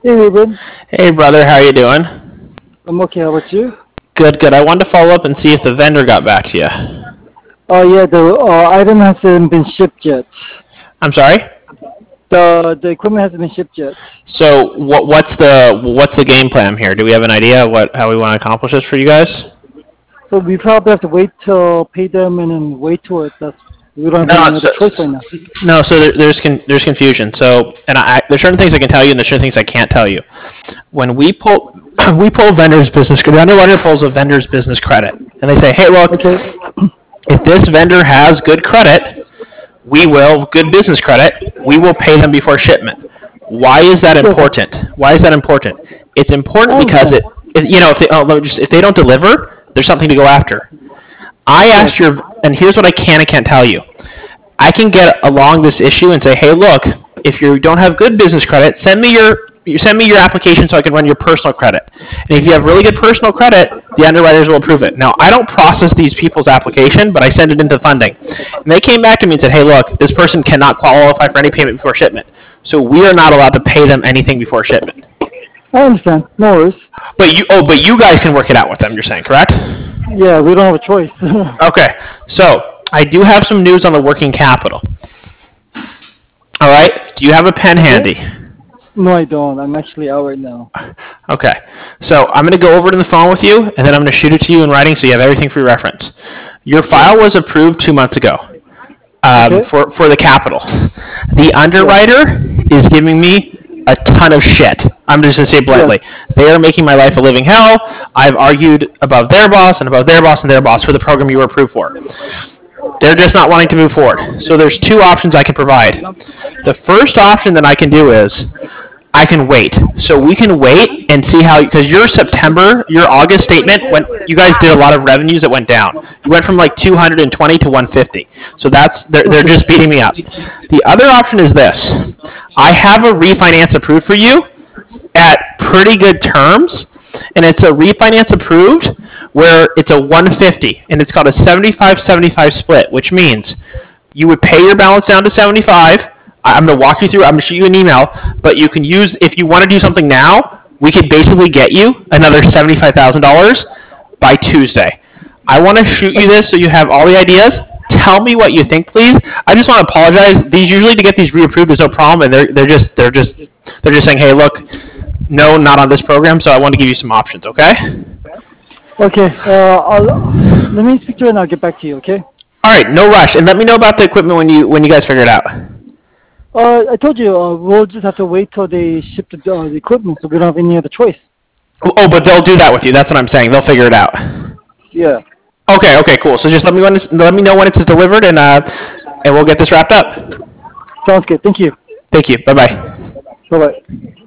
Hey, Ruben. Hey brother, how you doing? I'm okay. How about you? Good, good. I wanted to follow up and see if the vendor got back to you. Oh, yeah. The item hasn't been shipped yet. I'm sorry. The equipment hasn't been shipped yet. So what's the game plan here? Do we have an idea of how we want to accomplish this for you guys? So we probably have to wait till pay them and then wait to it. We don't have No, any other choice right now. no. So there's confusion. So there's certain things I can tell you, and there's certain things I can't tell you. When we pull we pull vendors business. The underwriter pulls a vendor's business credit, and they say, hey, look, Okay. if this vendor has good credit, good business credit, we will pay them before shipment. Why is that Sure. important? Why is that important? It's important I because understand. if they don't deliver, there's something to go after. I Yes. asked and here's what I can and can't tell you. I can get along this issue and say, hey, look, if you don't have good business credit, send me your application so I can run your personal credit. And if you have really good personal credit, the underwriters will approve it. Now, I don't process these people's application, but I send it into funding. And they came back to me and said, hey, look, this person cannot qualify for any payment before shipment. So we are not allowed to pay them anything before shipment. I understand. No worries. But you guys can work it out with them, you're saying, correct? Yeah, we don't have a choice. Okay. So I do have some news on the working capital. All right. Do you have a pen Okay. handy? No, I don't. I'm actually out right now. Okay. So I'm going to go over to the phone with you, and then I'm going to shoot it to you in writing so you have everything for your reference. Your Sure. file was approved 2 months ago Okay. for the capital. The Yes. underwriter is giving me a ton of shit. I'm just going to say Yes. bluntly. They are making my life a living hell. I've argued above their boss and above their boss and their boss for the program you were approved for. They're just not wanting to move forward. So there's two options I can provide. The first option that I can do is I can wait. So we can wait and see how, because your August statement, when you guys did a lot of revenues that went down. You went from like 220 to 150. So they're Okay. just beating me up. The other option is this. I have a refinance approved for you at pretty good terms, and it's a refinance approved where it's a 150, and it's called a 75-75 split, which means you would pay your balance down to 75. I'm going to walk you through. I'm going to shoot you an email, but you can use, if you want to do something now, we could basically get you another $75,000 by Tuesday. I want to shoot you this so you have all the ideas. Tell me what you think, please. I just want to apologize. These usually to get these reapproved is no problem, and they're just saying, hey, look, no, not on this program. So I want to give you some options. Okay. Okay. Let me speak to her and I'll get back to you. Okay. All right, no rush, and let me know about the equipment when you guys figure it out. I told you we'll just have to wait till they ship the equipment, so we don't have any other choice. Oh, but they'll do that with you. That's what I'm saying. They'll figure it out. Yeah. Okay, okay, cool. So just let me know when it's delivered, and we'll get this wrapped up. Sounds good. Thank you. Thank you. Bye bye. Bye bye.